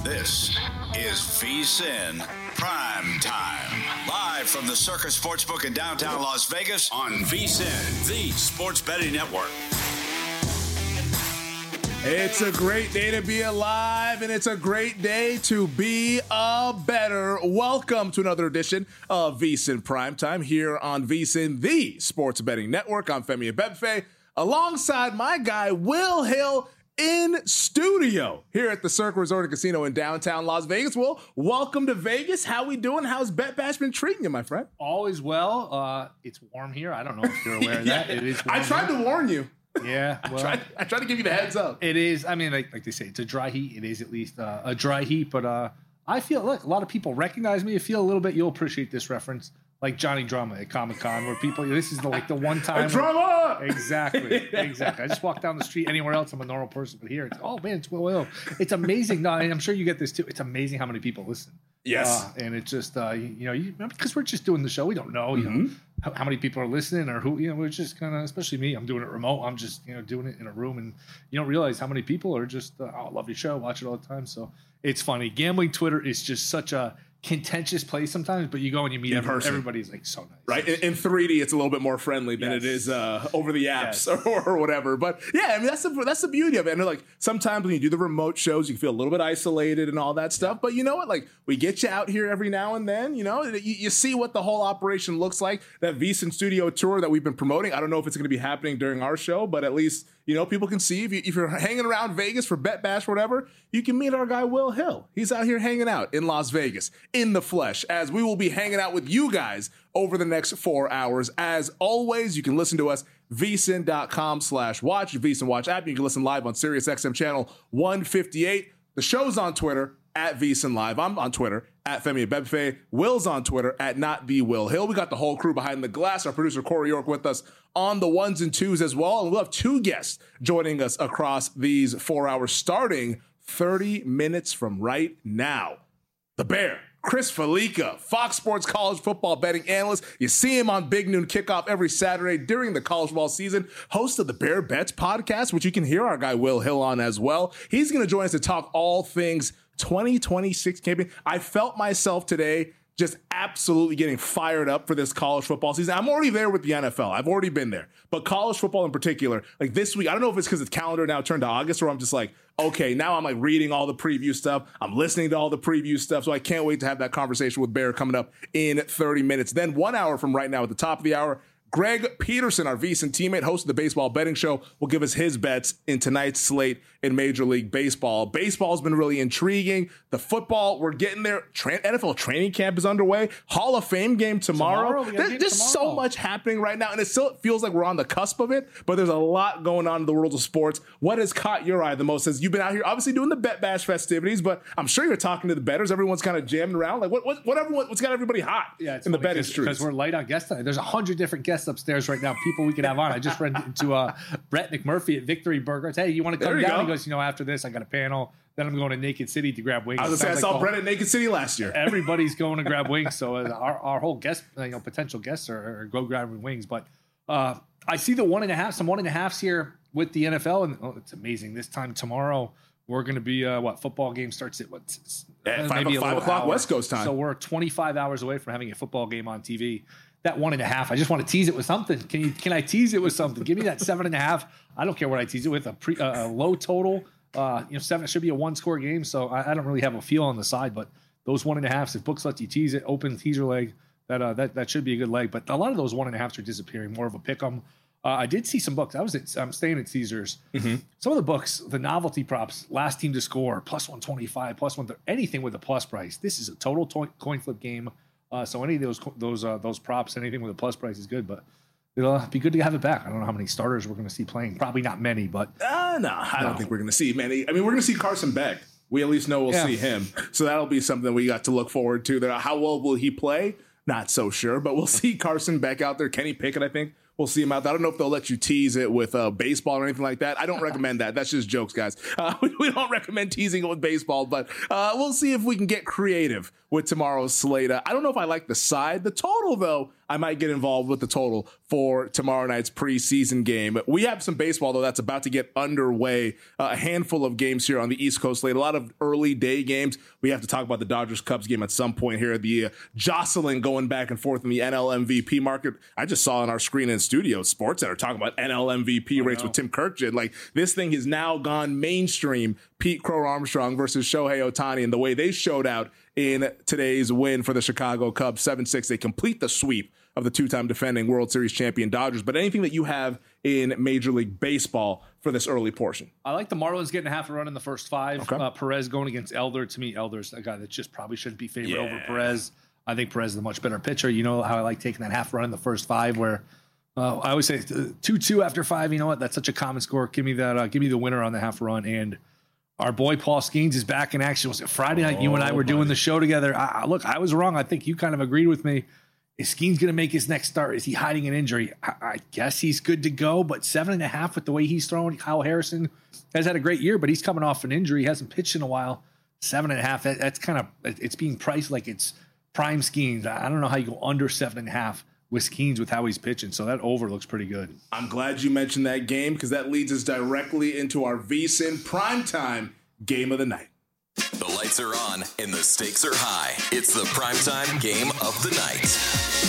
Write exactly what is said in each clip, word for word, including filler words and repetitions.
This is VSiN Prime Time. Live from the Circus Sportsbook in downtown Las Vegas on VSiN, the sports betting network. It's a great day to be alive, and it's a great day to be a better. Welcome to another edition of VSiN Primetime here on VSiN, the sports betting network. I'm Femi Abebefe, alongside my guy, Will Hill, in studio here at the Cirque Resort and Casino in downtown Las Vegas. Will, welcome to Vegas. How we doing? How's Bet Bash been treating you, my friend? All is well. Uh, it's warm here. I don't know if you're aware of yeah, that. It is warm I tried here. to warn you. Yeah, well, I, tried, I tried to give you the heads up. It is. I mean, like, like they say, it's a dry heat. It is at least uh, a dry heat. But uh, I feel, look, a lot of people recognize me. I feel a little bit. You'll appreciate this reference, like Johnny Drama at Comic Con, where people. This is the, like the one time. Drama. Where, exactly. Exactly. I just walk down the street. Anywhere else, I'm a normal person, but here, it's oh man, it's Will Hill. It's amazing. No, I'm sure you get this too. It's amazing how many people listen. Yes, uh, and it's just uh, you, you know, you, because we're just doing the show. We don't know, you mm-hmm. know, how, how many people are listening or who. You know, we're just kind of, especially me. I'm doing it remote. I'm just you know doing it in a room, and you don't realize how many people are just. Uh, oh, I love your show. Watch it all the time. So it's funny. Gambling Twitter is just such a contentious place sometimes, but you go and you meet in every, person. Everybody's like so nice, right? In, in three D, it's a little bit more friendly than yes. it is uh, over the apps yes. or, or whatever. But yeah, I mean that's the that's the beauty of it. And like sometimes when you do the remote shows, you feel a little bit isolated and all that stuff. But you know what? Like we get you out here every now and then. You know, you, you see what the whole operation looks like. That VSiN Studio tour that we've been promoting. I don't know if it's going to be happening during our show, but at least you know people can see if, you, if you're hanging around Vegas for Bet Bash or whatever, you can meet our guy Will Hill. He's out here hanging out in Las Vegas in the flesh. As we will be hanging out with you guys over the next four hours. As always, you can listen to us, vsin.com slash watch, VSiN Watch app. You can listen live on SiriusXM channel one fifty-eight. The show's on Twitter, at VSiN Live. I'm on Twitter, at Femi Abebefe. Will's on Twitter, at Not The Will Hill. We got the whole crew behind the glass. Our producer, Corey York, with us on the ones and twos as well. And we'll have two guests joining us across these four hours, starting thirty minutes from right now. The Bear, Chris Fallica, Fox Sports college football betting analyst. You see him on Big Noon Kickoff every Saturday during the college football season. Host of the Bear Bets podcast, which you can hear our guy Will Hill on as well. He's going to join us to talk all things twenty twenty-six campaign. I felt myself today just absolutely getting fired up for this college football season. I'm already there with the N F L. I've already been there. But college football in particular, like this week, I don't know if it's because the calendar now turned to August or I'm just like, okay, now I'm like reading all the preview stuff. I'm listening to all the preview stuff. So I can't wait to have that conversation with Bear coming up in thirty minutes. Then one hour from right now at the top of the hour, Greg Peterson, our VSiN teammate, host of the Baseball Betting Show, will give us his bets in tonight's slate in Major League Baseball. Baseball's been really intriguing. The football, we're getting there. Tra- N F L training camp is underway. Hall of Fame game tomorrow. tomorrow there, there's tomorrow. so much happening right now, and it still feels like we're on the cusp of it, but there's a lot going on in the world of sports. What has caught your eye the most? As you've been out here, obviously doing the Bet Bash festivities, but I'm sure you're talking to the bettors. Everyone's kind of jamming around. Like, what, what, what everyone, what's got everybody hot yeah, in the betting streets? Because we're light on guests tonight. There's a hundred different guests upstairs right now, people we could have on. I just ran into uh, Brett McMurphy at Victory Burgers. Hey, you want to come down? Go. He goes, you know, after this, I got a panel. Then I'm going to Naked City to grab wings. I was going to say, I saw like Brett at Naked City last year. Everybody's going to grab wings. So uh, our, our whole guest, you know, potential guests are, are go grabbing wings. But uh, I see the one and a half, some one and a halves here with the N F L. And oh, it's amazing. This time tomorrow, we're going to be, uh, what, football game starts at what? Yeah, five, maybe five o'clock hour. West Coast time. So we're twenty-five hours away from having a football game on T V. That one and a half, I just want to tease it with something. Can you? Can I tease it with something? Give me that seven and a half. I don't care what I tease it with. A, pre, uh, a low total. Uh, you know, seven. It should be a one-score game. So I, I don't really have a feel on the side, but those one and a halves, if books let you tease it, open teaser leg, that uh, that that should be a good leg. But a lot of those one and a halves are disappearing. More of a pick 'em. Uh, I did see some books. I was at, I'm staying at Caesars. Mm-hmm. Some of the books, the novelty props, last team to score, plus one twenty-five, plus one, anything with a plus price. This is a total to- coin flip game. Uh, so any of those those uh, those props, anything with a plus price is good, but it'll uh, be good to have it back. I don't know how many starters we're going to see playing. Probably not many, but uh, no, I no. don't think we're going to see many. I mean, we're going to see Carson Beck. We at least know we'll yeah. see him, so that'll be something we got to look forward to. There, how well will he play? Not so sure, but we'll see Carson Beck out there. Kenny Pickett, I think, we'll see him out there. I don't know if they'll let you tease it with uh, baseball or anything like that. I don't recommend that. That's just jokes, guys. Uh, we, we don't recommend teasing it with baseball, but uh, we'll see if we can get creative with tomorrow's slate. Uh, I don't know if I like the side. The total, though, I might get involved with the total for tomorrow night's preseason game. We have some baseball, though, that's about to get underway. Uh, a handful of games here on the East Coast slate. A lot of early day games. We have to talk about the Dodgers-Cubs game at some point here. The uh, jostling going back and forth in the N L M V P market. I just saw on our screen in studio, SportsCenter talking about N L M V P race with Tim Kirkjian. Like, this thing has now gone mainstream. Pete Crow Armstrong versus Shohei Ohtani, and the way they showed out in today's win for the Chicago Cubs, seven six. They complete the sweep of the two-time defending World Series champion Dodgers. But anything that you have in Major League Baseball for this early portion? I like the Marlins getting a half a run in the first five. Okay. Uh, Perez going against Elder. To me, Elder's a guy that just probably shouldn't be favored Yeah. over Perez. I think Perez is a much better pitcher. You know how I like taking that half run in the first five where uh, I always say two two after five. You know what? That's such a common score. Give me that. Uh, give me the winner on the half run. And our boy Paul Skeens is back in action. Was it Friday night? Oh, you and I were buddy. doing the show together. I, I, look, I was wrong. I think you kind of agreed with me. Is Skeens going to make his next start? Is he hiding an injury? I, I guess he's good to go, but seven and a half with the way he's throwing. Kyle Harrison has had a great year, but he's coming off an injury. He hasn't pitched in a while. Seven and a half, that, that's kind of, it's being priced like it's prime Skeens. I don't know how you go under seven and a half with Skeens with how he's pitching, so that over looks pretty good. I'm glad you mentioned that game because that leads us directly into our V S I N primetime game of the night. The lights are on and the stakes are high. It's the primetime game of the night.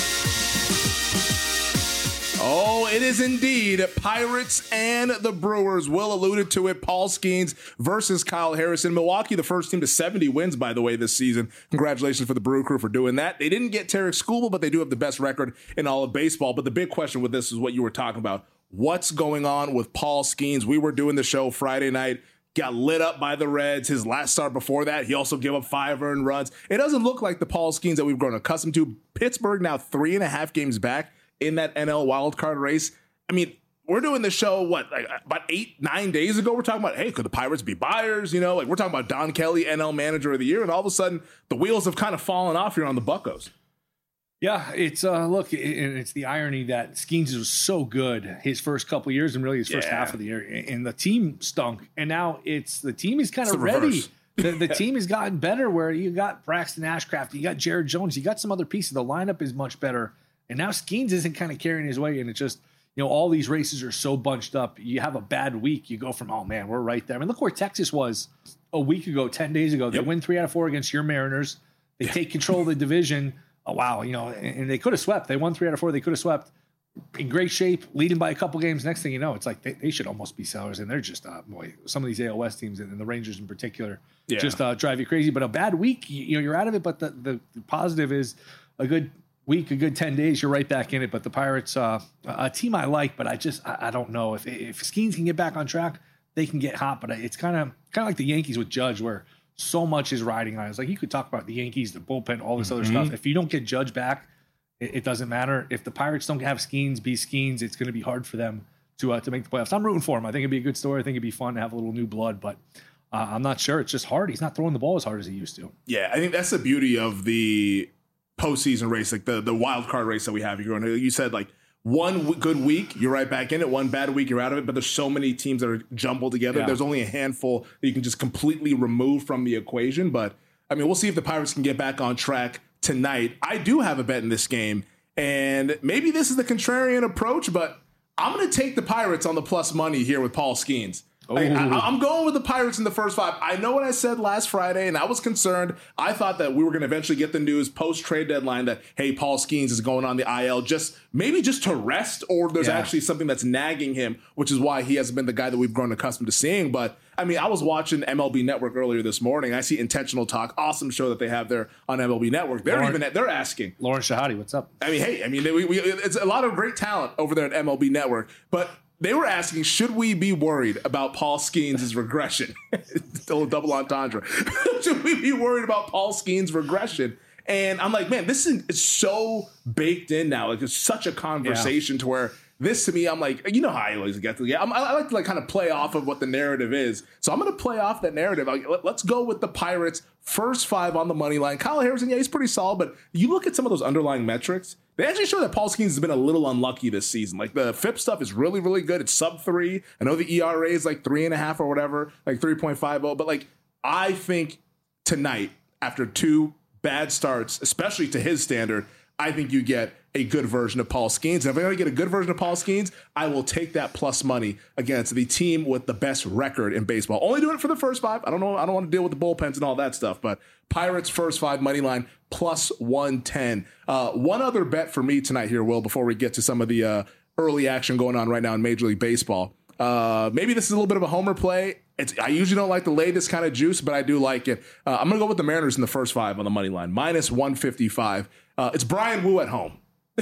Oh, it is indeed Pirates and the Brewers. Will alluded to it. Paul Skeens versus Kyle Harrison. Milwaukee, the first team to seventy wins, by the way, this season. Congratulations for the Brew Crew for doing that. They didn't get Tarek Skubal, but they do have the best record in all of baseball. But the big question with this is what you were talking about. What's going on with Paul Skeens? We were doing the show Friday night. Got lit up by the Reds. His last start before that, he also gave up five earned runs. It doesn't look like the Paul Skeens that we've grown accustomed to. Pittsburgh now three and a half games back in that N L wildcard race. I mean, we're doing the show, what, like about eight, nine days ago, we're talking about, hey, could the Pirates be buyers? You know, like we're talking about Don Kelly, N L Manager of the Year, and all of a sudden the wheels have kind of fallen off here on the Buccos. Yeah, it's uh, look, and it's the irony that Skeens was so good his first couple of years and really his first yeah. half of the year, and the team stunk. And now it's the team is kind of ready. The, the team has gotten better where you got Braxton Ashcraft, you got Jared Jones, you got some other pieces. The lineup is much better. And now Skeens isn't kind of carrying his way. And it's just, you know, all these races are so bunched up. You have a bad week. You go from, oh, man, we're right there. I mean, look where Texas was a week ago, ten days ago. They yep. win three out of four against your Mariners. They take control of the division. Oh, wow. You know, and, and they could have swept. They won three out of four. They could have swept. In great shape, leading by a couple games. Next thing you know, it's like they, they should almost be sellers. And they're just, uh, boy, some of these A L West teams and the Rangers in particular yeah. just uh, drive you crazy. But a bad week, you, you know, you're out of it. But the, the, the positive is a good week, a good ten days, you're right back in it. But the Pirates, uh, a team I like, but I just, I, I don't know. If if Skeens can get back on track, they can get hot. But it's kind of kind of like the Yankees with Judge, where so much is riding on it. It's like you could talk about the Yankees, the bullpen, all this mm-hmm. other stuff. If you don't get Judge back, it, it doesn't matter. If the Pirates don't have Skeens be Skeens, it's going to be hard for them to uh, to make the playoffs. I'm rooting for him. I think it'd be a good story. I think it'd be fun to have a little new blood, but uh, I'm not sure. It's just hard. He's not throwing the ball as hard as he used to. Yeah, I think that's the beauty of the postseason race, like the, the wild card race that we have. You're going, you said like one w- good week, you're right back in it. One bad week, you're out of it. But there's so many teams that are jumbled together. Yeah. There's only a handful that you can just completely remove from the equation. But I mean, we'll see if the Pirates can get back on track tonight. I do have a bet in this game, and maybe this is the contrarian approach, but I'm going to take the Pirates on the plus money here with Paul Skeens. Like, I, I'm going with the Pirates in the first five. I know what I said last Friday, and I was concerned. I thought that we were going to eventually get the news post-trade deadline that, hey, Paul Skeens is going on the I L, just maybe just to rest, or there's yeah. actually something that's nagging him, which is why he hasn't been the guy that we've grown accustomed to seeing. But, I mean, I was watching M L B Network earlier this morning. I see Intentional Talk, awesome show that they have there on M L B Network. They're Lauren, even they're asking. Lauren Shahadi, what's up? I mean, hey, I mean, we, we, it's a lot of great talent over there at M L B Network, but they were asking, should we be worried about Paul Skeens' regression? Still a double entendre. Should we be worried about Paul Skeens' regression? And I'm like, man, this is it's so baked in now. Like, it's such a conversation yeah. to where this to me, I'm like, you know how I always get to yeah. I'm, I like to like kind of play off of what the narrative is. So I'm going to play off that narrative. Like, let, let's go with the Pirates first five on the money line. Kyle Harrison, yeah, he's pretty solid, but you look at some of those underlying metrics. They actually show that Paul Skeens has been a little unlucky this season. Like the F I P stuff is really, really good. It's sub three. I know the E R A is like three and a half or whatever, like three point five oh. But like, I think tonight, after two bad starts, especially to his standard, I think you get a good version of Paul Skeens. And if I'm going to get a good version of Paul Skeens, I will take that plus money against the team with the best record in baseball. Only doing it for the first five. I don't know. I don't want to deal with the bullpens and all that stuff, but Pirates first five money line plus one ten. Uh, one other bet for me tonight here, Will, before we get to some of the uh, early action going on right now in Major League Baseball. Uh, maybe this is a little bit of a homer play. It's, I usually don't like to lay this kind of juice, but I do like it. Uh, I'm going to go with the Mariners in the first five on the money line, minus one fifty-five. Uh, it's Brian Wu at home.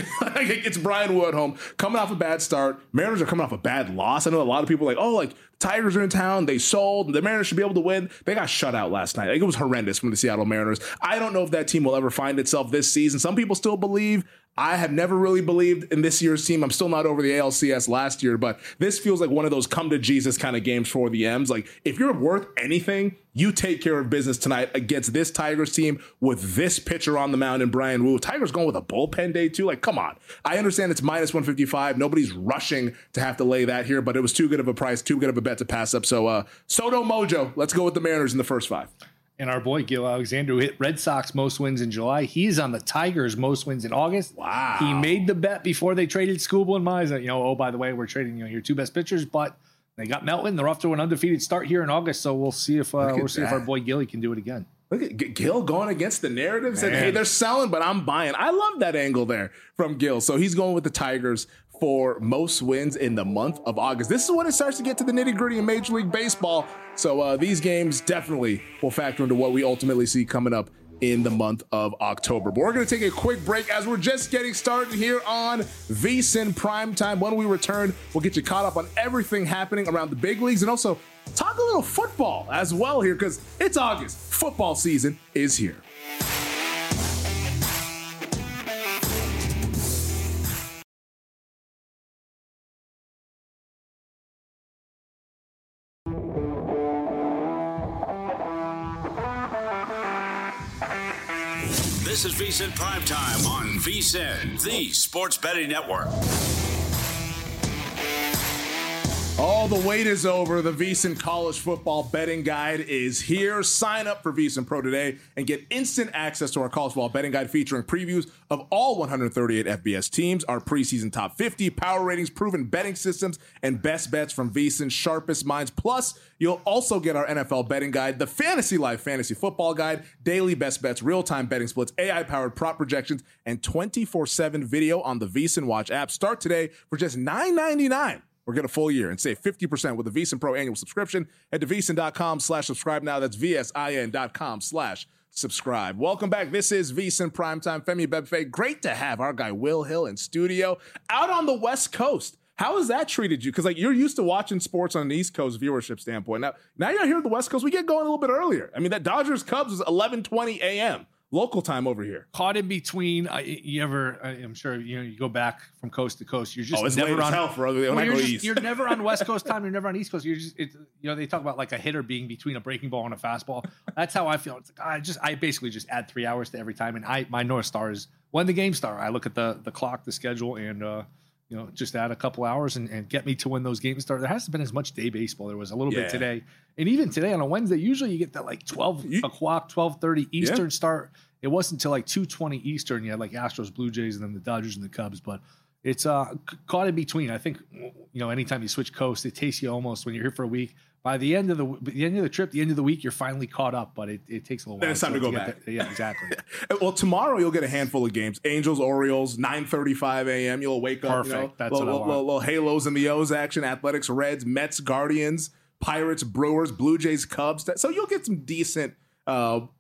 It's Brian Wu at home, coming off a bad start. Mariners are coming off a bad loss. I know a lot of people are like, oh, like Tigers are in town. They sold. The Mariners should be able to win. They got shut out last night. Like, it was horrendous from the Seattle Mariners. I don't know if that team will ever find itself this season. Some people still believe. I have never really believed in this year's team. I'm still not over the A L C S last year, but this feels like one of those come to Jesus kind of games for the M's. Like, if you're worth anything, you take care of business tonight against this Tigers team with this pitcher on the mound and Brian Wu. Tigers going with a bullpen day too. Like, come on. I understand it's minus one fifty-five. Nobody's rushing to have to lay that here, but it was too good of a price, too good of a bet to pass up. So uh, Soto Mojo, let's go with the Mariners in the first five. And our boy Gil Alexander, who hit Red Sox most wins in July, he's on the Tigers most wins in August. Wow. He made the bet before they traded Skubal and Mize. You know, oh, by the way, we're trading, you know, your two best pitchers, but they got Melton. They're off to an undefeated start here in August, so we'll see if uh, we'll see that. if our boy Gilly can do it again. Look at Gil going against the narrative, said, hey, they're selling, but I'm buying. I love that angle there from Gil. So he's going with the Tigers for most wins in the month of August. This is when it starts to get to the nitty gritty in Major League Baseball. So uh, these games definitely will factor into what we ultimately see coming up in the month of October. But we're going to take a quick break as we're just getting started here on VSiN Primetime. When we return, we'll get you caught up on everything happening around the big leagues and also talk a little football as well here because it's August. Football season is here. This is VSiN Primetime on VSiN, the Sports Betting Network. All the wait is over. The VSiN College Football Betting Guide is here. Sign up for VSiN Pro today and get instant access to our college football betting guide featuring previews of all one hundred thirty-eight F B S teams, our preseason top fifty, power ratings, proven betting systems, and best bets from VSiN's sharpest minds. Plus, you'll also get our N F L betting guide, the Fantasy Life Fantasy Football Guide, daily best bets, real-time betting splits, A I-powered prop projections, and twenty-four seven video on the VSiN Watch app. Start today for just nine ninety-nine. Or get a full year and save fifty percent with a VSiN Pro annual subscription. Head to VSiN.com slash subscribe now. That's V-S-I-N dot com slash subscribe. Welcome back. This is VSiN Primetime. Femi Bebefe. Great to have our guy Will Hill in studio out on the West Coast. How has that treated you? Because like you're used to watching sports on an East Coast viewership standpoint. Now, now you're here at the West Coast. We get going a little bit earlier. I mean, that Dodgers Cubs is eleven twenty a.m. local time over here. Caught in between. Uh, you ever? I'm sure you know. You go back from coast to coast. You're just oh, it's never late on. As hell for other, well, you're, go just, east. You're never on West Coast time. You're never on East Coast. You're just. It, you know, they talk about like a hitter being between a breaking ball and a fastball. That's how I feel. It's like I just. I basically just add three hours to every time, and I my North Star is when the games start. I look at the the clock, the schedule, and uh, you know, just add a couple hours and, and get me to when those games start. There hasn't been as much day baseball. There was a little yeah. bit today, and even today on a Wednesday. Usually, you get that like twelve you, o'clock, twelve thirty Eastern yeah. start. It wasn't until like two twenty Eastern. You had like Astros, Blue Jays, and then the Dodgers and the Cubs. But it's uh, caught in between. I think, you know, anytime you switch coast, it takes you almost when you're here for a week. By the end of the the end of the trip, the end of the week, you're finally caught up. But it, it takes a little while. Then it's time to, to go to back. The, yeah, exactly. Well, tomorrow you'll get a handful of games. Angels, Orioles, nine thirty-five a.m. You'll wake up. Perfect. You know, That's little, what I little, want. little Halos and the O's action. Athletics, Reds, Mets, Guardians, Pirates, Brewers, Blue Jays, Cubs. So you'll get some decent uh,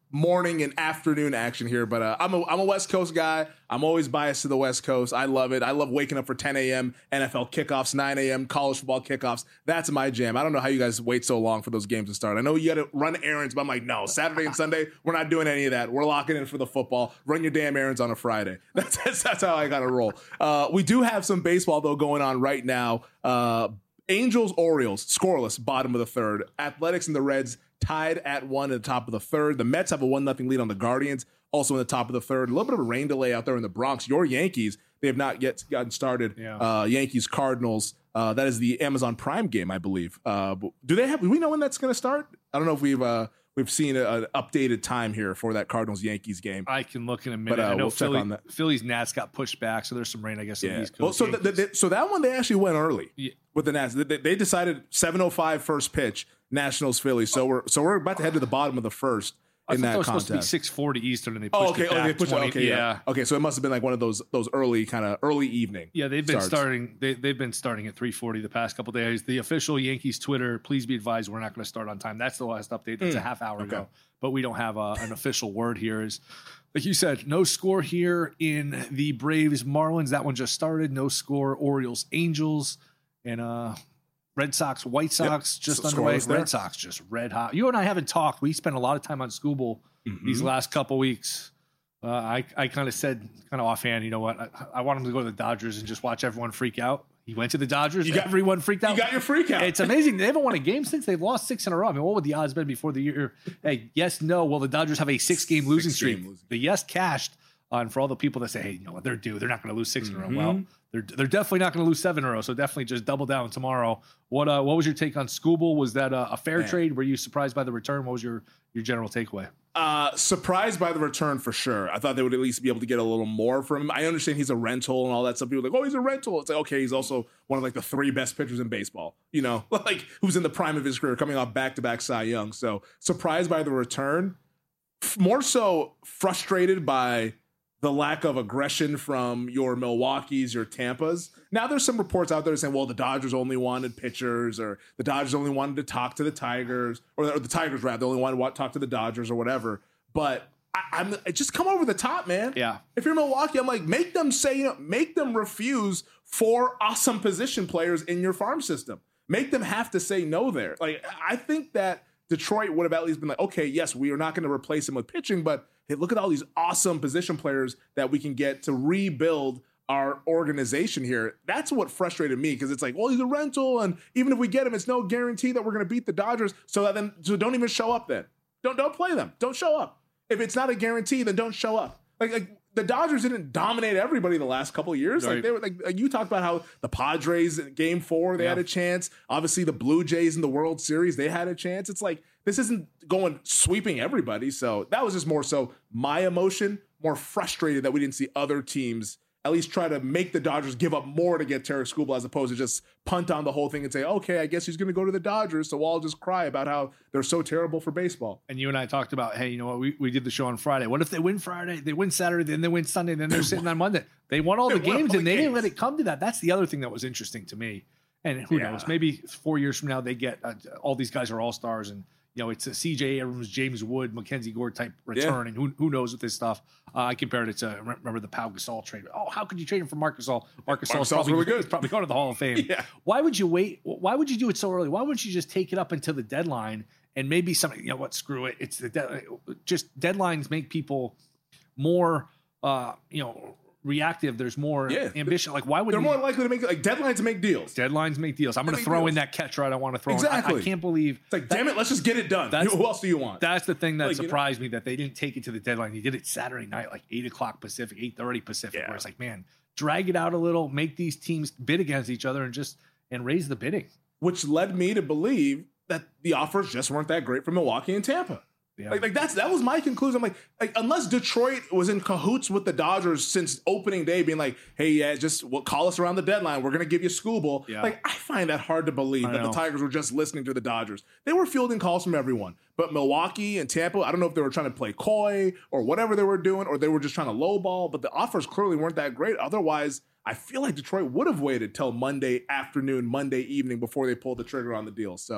morning and afternoon action here, but uh, I'm a I'm a West Coast guy. I'm always biased to the West Coast. I love it. I love waking up for ten a.m. N F L kickoffs, nine a.m. college football kickoffs. That's my jam. I don't know how you guys wait so long for those games to start. I know you got to run errands, but I'm like, no, Saturday and Sunday, we're not doing any of that. We're locking in for the football. Run your damn errands on a Friday. That's that's, that's how I got to roll. Uh, we do have some baseball, though, going on right now. Uh, Angels, Orioles, scoreless, bottom of the third. Athletics and the Reds tied at one at the top of the third. The Mets have a one nothing lead on the Guardians, also in the top of the third. A little bit of a rain delay out there in the Bronx. Your Yankees, they have not yet gotten started. Yeah. Uh, Yankees, Cardinals. Uh, that is the Amazon Prime game, I believe. Uh, do they have? Do we know when that's going to start? I don't know if we've uh, we've seen an updated time here for that Cardinals Yankees game. I can look in a minute. But, uh, I know we'll Philly, check on that. Phillies Nats got pushed back, so there's some rain, I guess. Yeah. In the East Coast. Well, so the, the, so that one they actually went early yeah. with the Nats. They, they decided seven oh five first pitch. Nationals Philly. So we're so we're about to head to the bottom of the first in that I thought it was contest. supposed to be six forty Eastern, and they pushed oh, okay. it back Oh, they pushed twenty. it. Okay, yeah. yeah. Okay, so it must have been like one of those those early kind of early evening. Yeah, they've been starts. starting. They they've been starting at three forty the past couple of days. The official Yankees Twitter, please be advised, we're not going to start on time. That's the last update. That's mm. a half hour okay. ago, but we don't have a, an official word here. Is like you said, no score here in the Braves Marlins. That one just started. No score. Orioles Angels and uh. Red Sox, White Sox, yep. just so underway. Red Sox just red hot. You and I haven't talked. We spent a lot of time on Scooble mm-hmm. these last couple weeks. Uh, I, I kind of said, kind of offhand, you know what? I, I want him to go to the Dodgers and just watch everyone freak out. He went to the Dodgers. You got, everyone freaked out. You got your freak out. It's amazing. They haven't won a game since they've lost six in a row. I mean, what would the odds been before the year? Hey, yes, no. Well, the Dodgers have a six-game losing six streak. Losing. The yes cashed on for all the people that say, hey, you know what, they're due. They're not going to lose six mm-hmm. in a row. Well, they're they're definitely not going to lose seven in a row. So definitely just double down tomorrow. What uh, what was your take on Scooble? Was that a, a fair Man. trade? Were you surprised by the return? What was your your general takeaway? Uh, surprised by the return for sure. I thought they would at least be able to get a little more from him. I understand he's a rental and all that stuff. People are like, oh, he's a rental. It's like, okay, he's also one of like the three best pitchers in baseball, you know, like who's in the prime of his career coming off back-to-back Cy Young. So surprised by the return, F- more so frustrated by the lack of aggression from your Milwaukee's, your Tampas. Now there's some reports out there saying, well, the Dodgers only wanted pitchers, or the Dodgers only wanted to talk to the Tigers, or, or the Tigers rather, they only wanted to talk to the Dodgers or whatever. But I, I'm I just come over the top, man. Yeah. If you're Milwaukee, I'm like, make them say, you know, make them refuse four awesome position players in your farm system. Make them have to say no there. Like, I think that Detroit would have at least been like, okay, yes, we are not going to replace him with pitching, but hey, look at all these awesome position players that we can get to rebuild our organization here. That's what frustrated me, because it's like, well, he's a rental, and even if we get him, it's no guarantee that we're going to beat the Dodgers. So that then, so don't even show up then. Don't don't play them. Don't show up. If it's not a guarantee, then don't show up. Like like the Dodgers didn't dominate everybody the last couple of years. Right. Like they were like, like you talked about how the Padres in game four, they yeah. had a chance. Obviously the Blue Jays in the World Series, they had a chance. It's like, this isn't going sweeping everybody. So that was just more so my emotion, more frustrated that we didn't see other teams at least try to make the Dodgers give up more to get Tarik Skubal, as opposed to just punt on the whole thing and say, okay, I guess he's going to go to the Dodgers, so we'll all just cry about how they're so terrible for baseball. And you and I talked about, hey, you know what, we, we did the show on Friday. What if they win Friday, they win Saturday, then they win Sunday, then they're sitting on Monday? They won all the they games, all and the they games. didn't let it come to that. That's the other thing that was interesting to me. And who yeah. knows, maybe four years from now, they get uh, all these guys are all-stars, and you know, it's a C J Abrams, James Wood, Mackenzie Gore type return, yeah. and who who knows with this stuff. Uh, I compared it to, remember the Pau Gasol trade. Oh, how could you trade him for Marc Gasol? Marc Gasol's probably, really good. probably going to the Hall of Fame. yeah. Why would you wait? Why would you do it so early? Why wouldn't you just take it up until the deadline, and maybe something, you know what, screw it. It's the de- just deadlines make people more, uh, you know, reactive. There's more yeah. ambition. Like, why would they're you, more likely to make like deadlines to make deals? Deadlines make deals. I'm going to throw deals. in that catcher I don't want to throw exactly. in. I, I can't believe it's like, that, damn it, let's just get it done. Who else do you want? That's the thing that like, surprised you know? me, that they didn't take it to the deadline. They did it Saturday night, like eight o'clock Pacific, eight thirty Pacific. Yeah. Where it's like, man, drag it out a little, make these teams bid against each other, and just and raise the bidding. Which led me to believe that the offers just weren't that great for Milwaukee and Tampa. Yeah. Like, like that's that was my conclusion. I'm like, like, unless Detroit was in cahoots with the Dodgers since opening day, being like, hey, yeah, just well, call us around the deadline. We're going to give you Skubal. Yeah. Like, I find that hard to believe I that know. the Tigers were just listening to the Dodgers. They were fielding calls from everyone. But Milwaukee and Tampa, I don't know if they were trying to play coy or whatever they were doing, or they were just trying to lowball, but the offers clearly weren't that great. Otherwise, I feel like Detroit would have waited till Monday afternoon, Monday evening before they pulled the trigger on the deal. So,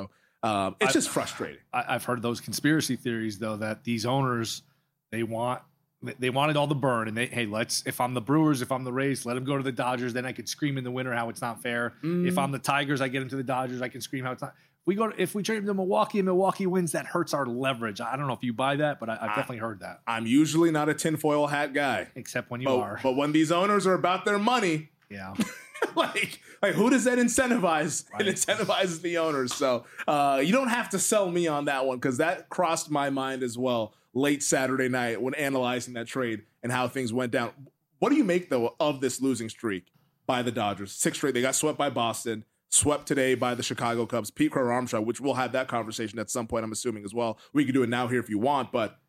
Um, it's I've, just frustrating. I, I've heard those conspiracy theories though that these owners they want they wanted all the burn and they hey let's if I'm the Brewers if I'm the Rays let them go to the Dodgers then I could scream in the winter how it's not fair. Mm. If I'm the Tigers I get them to the Dodgers I can scream how it's not. We go to, if we trade him to Milwaukee and Milwaukee wins, that hurts our leverage. I don't know if you buy that, but I, I've definitely heard that. I'm usually not a tinfoil hat guy, except when you but, are. But when these owners are about their money, yeah, like like who does that incentivize? Right. It incentivizes the owners. So uh, you don't have to sell me on that one because that crossed my mind as well late Saturday night when analyzing that trade and how things went down. What do you make though of this losing streak by the Dodgers? Six straight. They got swept by Boston. Swept today by the Chicago Cubs. Pete Crow Armstrong, which we'll have that conversation at some point, I'm assuming as well. We can do it now here if you want, but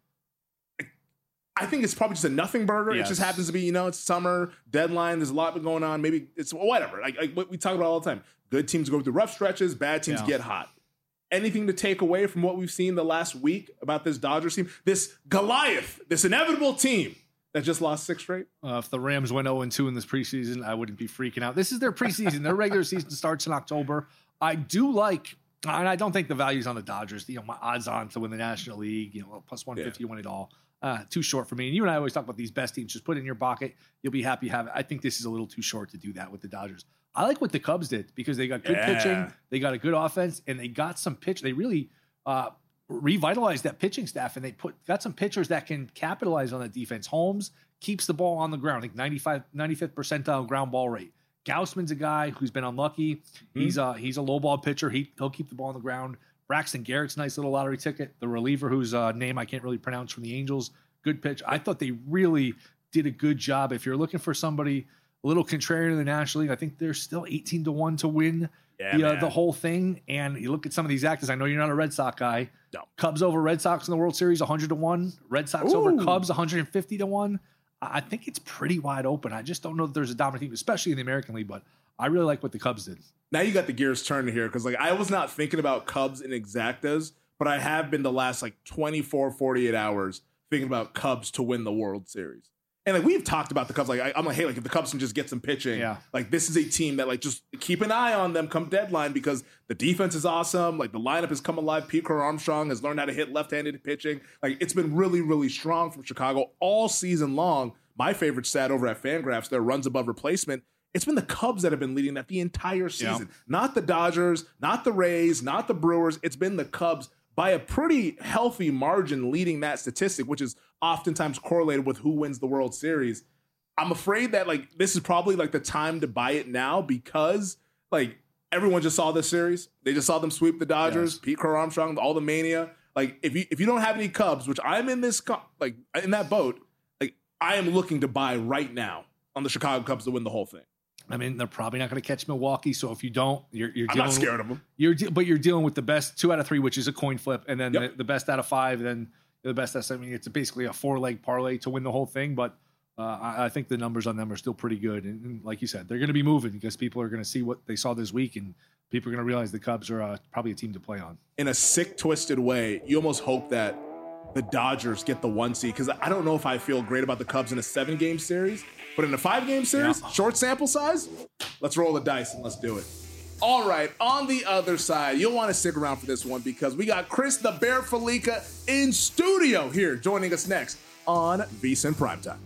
I think it's probably just a nothing burger. Yes. It just happens to be, you know, it's summer, deadline, there's a lot going on. Maybe it's whatever. Like, like what we talk about all the time. Good teams go through rough stretches, bad teams yeah. get hot. Anything to take away from what we've seen the last week about this Dodgers team? This Goliath, this inevitable team that just lost six straight? Uh, if the Rams went oh and two in this preseason, I wouldn't be freaking out. This is their preseason. Their regular season starts in October. I do like, and I don't think the value's on the Dodgers. You know, my odds on to win the National League, you know, plus one fifty, yeah. win it all. Uh, too short for me. And you and I always talk about these best teams. Just put it in your pocket. You'll be happy to have it. I think this is a little too short to do that with the Dodgers. I like what the Cubs did because they got good yeah. pitching. They got a good offense, and they got some pitch. They really uh, revitalized that pitching staff, and they put got some pitchers that can capitalize on the defense. Holmes keeps the ball on the ground, like ninety-five, ninety-fifth percentile ground ball rate. Gausman's a guy who's been unlucky. Mm-hmm. He's a he's a low ball pitcher. He he'll keep the ball on the ground. Braxton Garrett's a nice little lottery ticket. The reliever whose uh, name I can't really pronounce from the Angels, good pitch. I thought they really did a good job. If you're looking for somebody a little contrarian in the National League, I think they're still eighteen to one to win yeah, the, uh, the whole thing. And you look at some of these actors. I know you're not a Red Sox guy. No. Cubs over Red Sox in the World Series, one hundred to one. Red Sox Ooh. over Cubs, one hundred fifty to one. I think it's pretty wide open. I just don't know that there's a dominant team, especially in the American League, but I really like what the Cubs did. Now you got the gears turning here because like I was not thinking about Cubs in exactas, but I have been the last like twenty-four, forty-eight hours thinking about Cubs to win the World Series. And like we've talked about the Cubs, like I, I'm like, hey, like if the Cubs can just get some pitching, yeah. like this is a team that like just keep an eye on them come deadline because the defense is awesome. Like the lineup has come alive. Pete Crow Armstrong has learned how to hit left-handed pitching. Like it's been really, really strong from Chicago all season long. My favorite stat over at Fangraphs, their runs above replacement. It's been the Cubs that have been leading that the entire season. Yeah. Not the Dodgers, not the Rays, not the Brewers. It's been the Cubs by a pretty healthy margin leading that statistic, which is oftentimes correlated with who wins the World Series. I'm afraid that like this is probably like the time to buy it now because like everyone just saw this series. They just saw them sweep the Dodgers, yes. Pete Crow Armstrong, all the mania. Like if you if you don't have any Cubs, which I'm in this like in that boat, like I am looking to buy right now on the Chicago Cubs to win the whole thing. I mean, they're probably not going to catch Milwaukee. So if you don't, you're, you're dealing. I'm not scared of them. You're, de- but you're dealing with the best two out of three, which is a coin flip, and then yep. the, the best out of five, then the best out of seven. I mean, it's basically a four leg parlay to win the whole thing. But uh, I, I think the numbers on them are still pretty good. And, and like you said, they're going to be moving because people are going to see what they saw this week, and people are going to realize the Cubs are uh, probably a team to play on. In a sick, twisted way, you almost hope that the Dodgers get the one seed because I don't know if I feel great about the Cubs in a seven game series. But in a five-game series, yeah. short sample size, let's roll the dice and let's do it. All right, on the other side, you'll want to stick around for this one because we got Chris the Bear Felica in studio here joining us next on VSiN Primetime.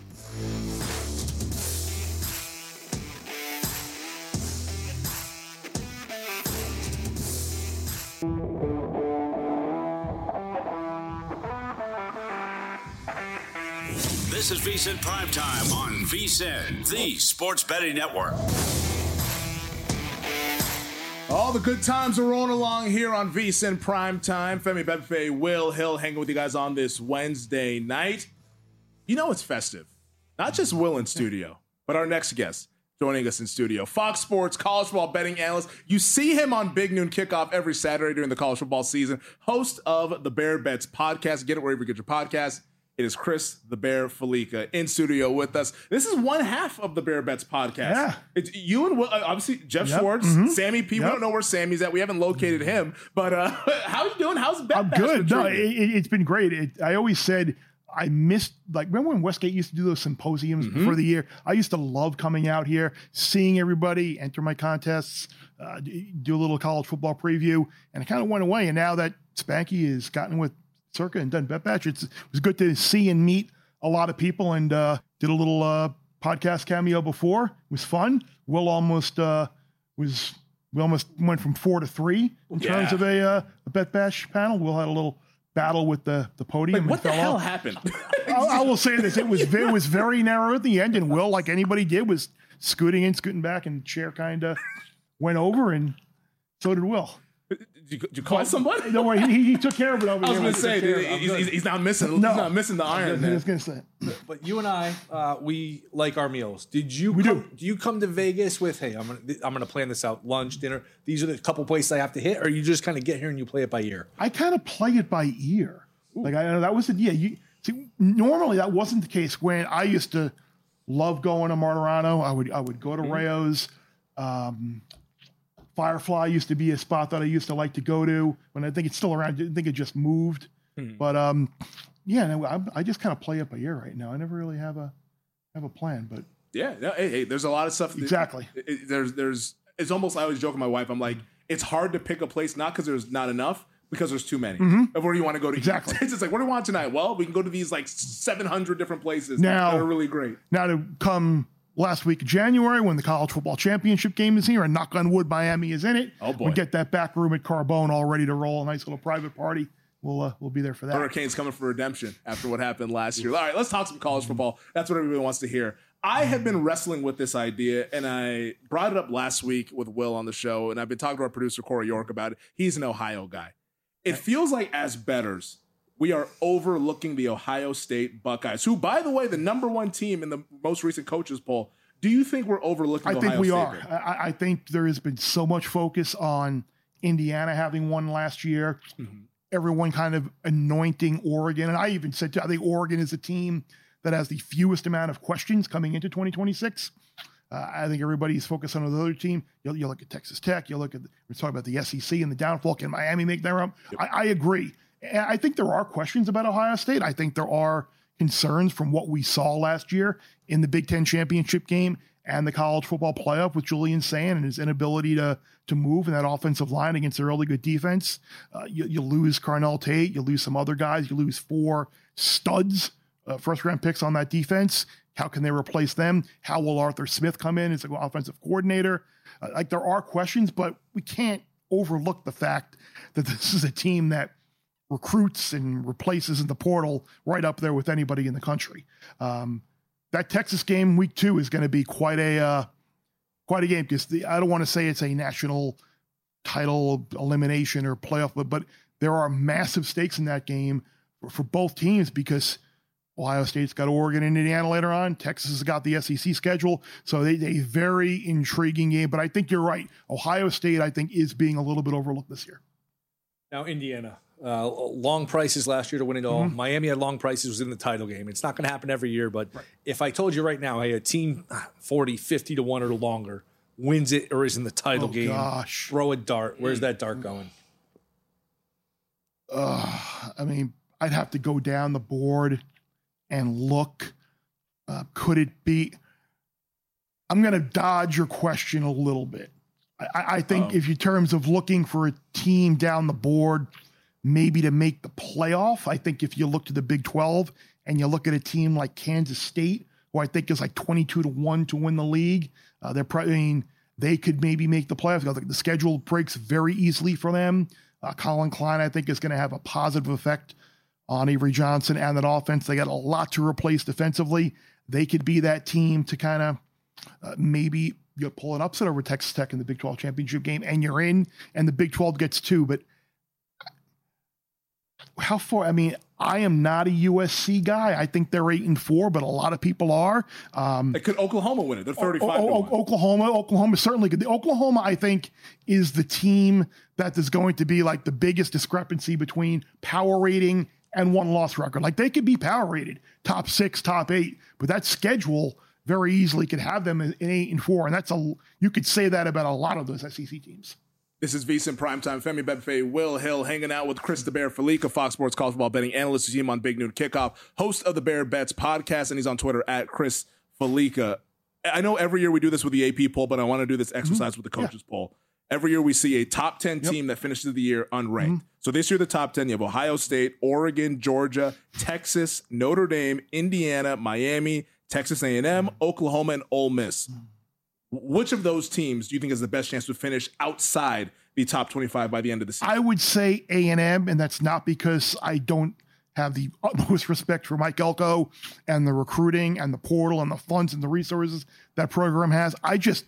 This is VSiN Primetime on VSiN, the Sports Betting Network. All the good times are rolling along here on VSiN Primetime. Femi Bebefe, Will Hill hanging with you guys on this Wednesday night. You know it's festive. Not just Will in studio, but our next guest joining us in studio. Fox Sports college football betting analyst. You see him on Big Noon Kickoff every Saturday during the college football season. Host of the Bear Bets podcast. Get it wherever you get your podcast. It is Chris the Bear Felica in studio with us. This is one half of the Bear Bets podcast. Yeah. It's you and Will, obviously Jeff yep. Schwartz, mm-hmm. Sammy P. Yep. We don't know where Sammy's at. We haven't located him. But uh, how you doing? How's Bet I'm Bash good. been No, treating you? it, it's been great. It, I always said I missed, like, remember when Westgate used to do those symposiums Mm-hmm. before the year? I used to love coming out here, seeing everybody, enter my contests, uh, do a little college football preview, and it kind of went away. And now that Spanky has gotten with Circa and done Bet Batch, it's, it was good to see and meet a lot of people, and uh, did a little uh, podcast cameo before. It was fun. Will almost uh, was, we almost went from four to three in Yeah. terms of a, uh, a Bet Bash panel. Will had a little battle with the, the podium. Like, what and the fell hell off. happened? I, I will say this: it was ve- it was very narrow at the end, and Will, like anybody did, was scooting in, scooting back, and the chair kind of went over, and so did Will. Did you, did you call somebody? Don't worry, he, he took care of it over I was there. going to say, dude, he's, he's, he's not missing. No. He's not missing the iron. I Man. was going to say. But you and I, uh, we like our meals. Did you? We come, do. do you come to Vegas with, hey, I'm gonna, I'm gonna plan this out, lunch, dinner. These are the couple places I have to hit, or you just kind of get here and you play it by ear? I kind of play it by ear. Like I know that was the yeah. You see, normally that wasn't the case when I used to love going to Martirano. I would I would go to Rayo's. Um, Firefly used to be a spot that I used to like to go to. When I think it's still around, I think it just moved. Hmm. But um, yeah, no, I, I just kind of play it by ear right now. I never really have a have a plan, but Yeah, no, hey, hey, there's a lot of stuff. that- Exactly. it- it- there's, there's. It's almost. I always joke with my wife. I'm like, it's hard to pick a place, not because there's not enough, because there's too many. Of where you want to go to. eat. Exactly. It's just like, what do we want tonight? Well, we can go to these like seven hundred different places Now- that are really great. now to come last week of January when the college football championship game is here, and knock on wood, Miami is in it. Oh, boy. We get that back room at Carbone all ready to roll. A nice little private party. We'll uh, we'll be there for that. Hurricanes coming for redemption after what happened last year. All right, let's talk some college football. That's what everybody wants to hear. I have been wrestling with this idea, and I brought it up last week with Will on the show, and I've been talking to our producer, Corey York, about it. He's an Ohio guy. It feels like as bettors, we are overlooking the Ohio State Buckeyes, who, by the way, the number one team in the most recent coaches poll. Do you think we're overlooking I Ohio think we State? are. here? I, I think there has been so much focus on Indiana having won last year. Mm-hmm. Everyone kind of anointing Oregon. And I even said, I think Oregon is a team that has the fewest amount of questions coming into twenty twenty-six. Uh, I think everybody's focused on the other team. You you look at Texas Tech. You look at, the, we're talking about the S E C and the downfall. Can Miami make their own? I, I agree. And I think there are questions about Ohio State. I think there are concerns from what we saw last year in the Big Ten championship game and the college football playoff with Julian Sand and his inability to to move in that offensive line against a really good defense. Uh, you, you lose Carnell Tate, you lose some other guys, you lose four studs, uh, first round picks on that defense. How can they replace them? How will Arthur Smith come in as an offensive coordinator? Uh, like there are questions, but we can't overlook the fact that this is a team that recruits and replaces in the portal right up there with anybody in the country. Um, that Texas game week two is going to be quite a uh, quite a game because the, I don't want to say it's a national title elimination or playoff, but but there are massive stakes in that game for, for both teams because Ohio State's got Oregon and Indiana later on. Texas has got the S E C schedule, so they, they a very intriguing game. But I think you're right. Ohio State, I think, is being a little bit overlooked this year. Now, Indiana, uh, long prices last year to win it all. Mm-hmm. Miami had long prices, was in the title game. It's not going to happen every year, but if I told you right now, hey, a team forty, fifty to one or longer wins it or is in the title Oh, game, gosh. throw a dart. Where's that dart going? Uh, I mean, I'd have to go down the board and look. Uh, could it be? I'm going to dodge your question a little bit. I, I think Uh-oh. if you terms of looking for a team down the board, maybe to make the playoff, I think if you look to the Big twelve and you look at a team like Kansas State, who I think is like twenty-two to one to win the league, uh, they're probably, I mean, they could maybe make the playoffs. I think the schedule breaks very easily for them. Uh, Colin Klein, I think, is going to have a positive effect on Avery Johnson and that offense. They got a lot to replace defensively. They could be that team to kind of uh, maybe you pull an upset over Texas Tech in the Big twelve championship game, and you're in, and the Big twelve gets two. But how far? I mean, I am not a U S C guy. I think they're eight and four, but a lot of people are. Um, Could Oklahoma win it? They're thirty-five O- to O- one. Oklahoma, Oklahoma certainly could. The Oklahoma, I think, is the team that is going to be like the biggest discrepancy between power rating and one loss record. Like they could be power rated top six, top eight, but that schedule very easily could have them in eight and four. And that's a, you could say that about a lot of those S E C teams. This is VSiN Primetime. Femi Bedfe, Will Hill, hanging out with Chris the Bear Felica, Fox Sports College Football Betting Analyst. You see him on Big Noon Kickoff, host of the Bear Bets podcast, and he's on Twitter at Chris Felica. I know every year we do this with the A P poll, but I want to do this exercise mm-hmm. with the coaches yeah. poll. Every year we see a top ten yep. team that finishes the year unranked. Mm-hmm. So this year the top ten, you have Ohio State, Oregon, Georgia, Texas, Notre Dame, Indiana, Miami, Texas A and M, Oklahoma, and Ole Miss. Which of those teams do you think has the best chance to finish outside the top twenty-five by the end of the season? I would say A and M, and that's not because I don't have the utmost respect for Mike Elko and the recruiting and the portal and the funds and the resources that program has. I just,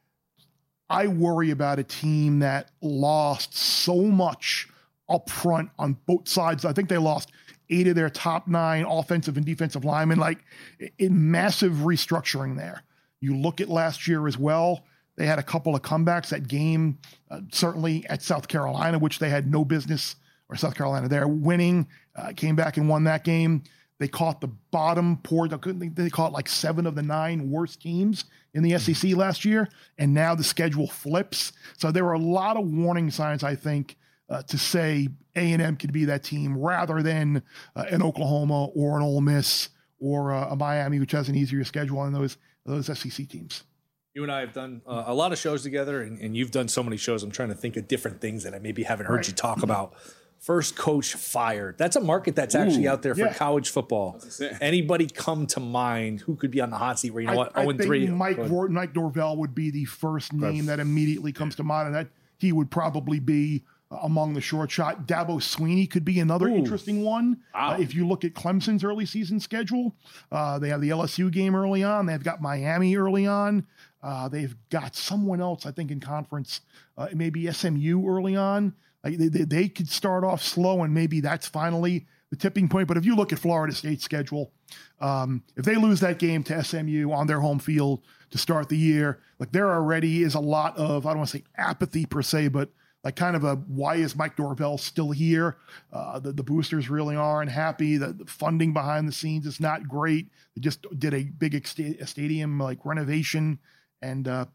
I worry about a team that lost so much up front on both sides. I think they lost eight of their top nine offensive and defensive linemen, like in massive restructuring there. You look at last year as well. They had a couple of comebacks. That game, uh, certainly at South Carolina, which they had no business, or South Carolina, they're winning, uh, came back and won that game. They caught the bottom poor. They caught like seven of the nine worst teams in the S E C last year, and now the schedule flips. So there were a lot of warning signs, I think, uh, to say A and M could be that team rather than uh, an Oklahoma or an Ole Miss or uh, a Miami, which has an easier schedule on those those S E C teams. You and I have done uh, a lot of shows together, and, and you've done so many shows. I'm trying to think of different things that I maybe haven't heard right. you talk about. First coach fired. That's a market that's Ooh, actually out there for yeah. college football. Anybody come to mind who could be on the hot seat where you know what? I, I think Mike, Vor- Mike Norvell would be the first name that immediately comes to mind, and that he would probably be among the short shot. Dabo Sweeney could be another Ooh. interesting one. Wow. Uh, if you look at Clemson's early season schedule, uh, they have the L S U game early on. They've got Miami early on. Uh, they've got someone else, I think, in conference, uh, maybe S M U early on. Like they, they, they could start off slow, and maybe that's finally the tipping point. But if you look at Florida State's schedule, um, if they lose that game to S M U on their home field to start the year, like there already is a lot of, I don't want to say apathy per se, but like kind of a, why is Mike Norvell still here? Uh, the, the boosters really aren't happy. The, the funding behind the scenes is not great. They just did a big ex- stadium like renovation, and uh,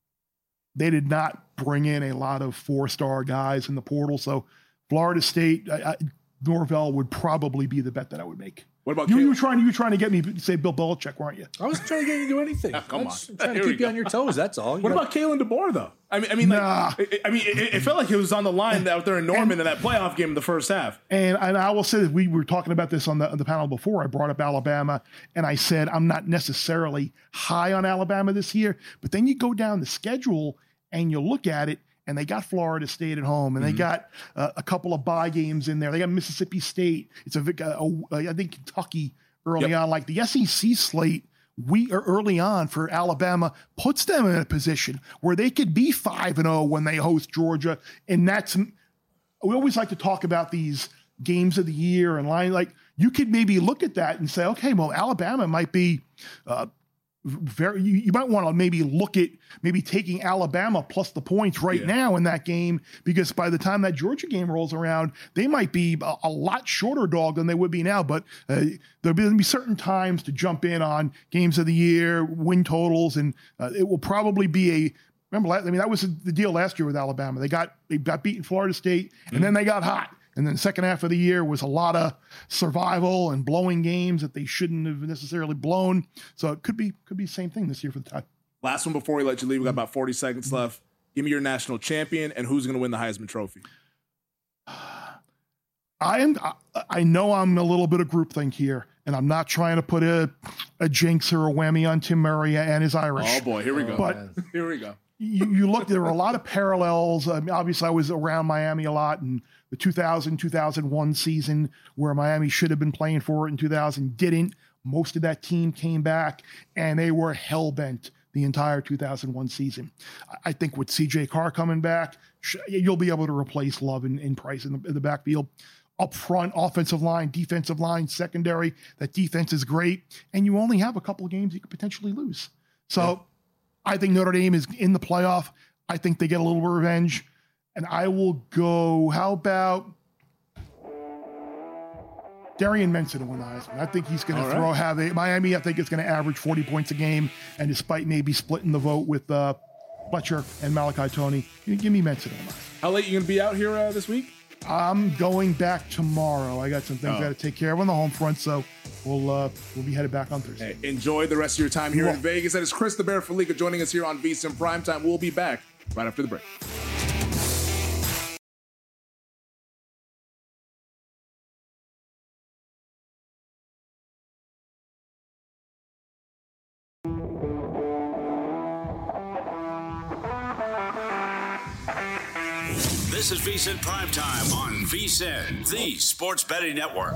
they did not bring in a lot of four-star guys in the portal. So Florida State, I, I, Norvell would probably be the bet that I would make. What about you? Caleb? You were trying. You were trying to get me to say Bill Belichick, weren't you? I was trying to get you to do anything. Oh, come I on, was trying Here to keep you on your toes. That's all. You what got... about Kalen DeBoer though? I mean, I mean, nah. like, I, I mean, it, it felt like it was on the line out there in Norman and, in that playoff game in the first half. And and I will say that we were talking about this on the on the panel before. I brought up Alabama, and I said I'm not necessarily high on Alabama this year. But then you go down the schedule and you look at it, and they got Florida State at home, and mm-hmm. they got uh, a couple of bye games in there. They got Mississippi State. It's a, a, a I think Kentucky early yep. on. Like the S E C slate, we are early on for Alabama puts them in a position where they could be five and zero when they host Georgia, and that's we always like to talk about these games of the year and line. Like you could maybe look at that and say, okay, well, Alabama might be. Uh, Very, you, you might want to maybe look at maybe taking Alabama plus the points right yeah. now in that game, because by the time that Georgia game rolls around, they might be a, a lot shorter dog than they would be now. But uh, there'll be, be certain times to jump in on games of the year, win totals, and uh, it will probably be a. Remember, I mean, that was the deal last year with Alabama. They got they got beaten Florida State, and mm-hmm. then they got hot. And then the second half of the year was a lot of survival and blowing games that they shouldn't have necessarily blown. So it could be could be the same thing this year for the Tide. Last one before we let you leave. We got about forty seconds mm-hmm. left. Give me your national champion and who's going to win the Heisman Trophy. I am. I, I know I'm a little bit of groupthink here, and I'm not trying to put a a jinx or a whammy on Tim Murray and his Irish. Oh boy, here we go. But man. here we go. You, you look. There were a lot of parallels. I mean, obviously, I was around Miami a lot, and the two thousand, two thousand one season where Miami should have been playing for it in two thousand didn't. Most of that team came back, and they were hell-bent the entire two thousand one season. I think with C J Carr coming back, you'll be able to replace Love and, and Price in the, in the backfield. Up front, offensive line, defensive line, secondary, that defense is great, and you only have a couple of games you could potentially lose. So yeah. I think Notre Dame is in the playoff. I think they get a little revenge. And I will go, how about Darian Menson to win the Heisman? I think he's going to throw, right. have a, Miami, I think it's going to average forty points a game. And despite maybe splitting the vote with uh, Fletcher and Malachi Tony. You give me Menson on that. How late you going to be out here uh, this week? I'm going back tomorrow. I got some things Oh. I got to take care of on the home front, so we'll uh, we'll be headed back on Thursday. Hey, enjoy the rest of your time here in Vegas. That is Chris the Bear Felica joining us here on VSiN Primetime. We'll be back right after the break. This is VSiN Primetime on VSiN, the Sports Betting Network.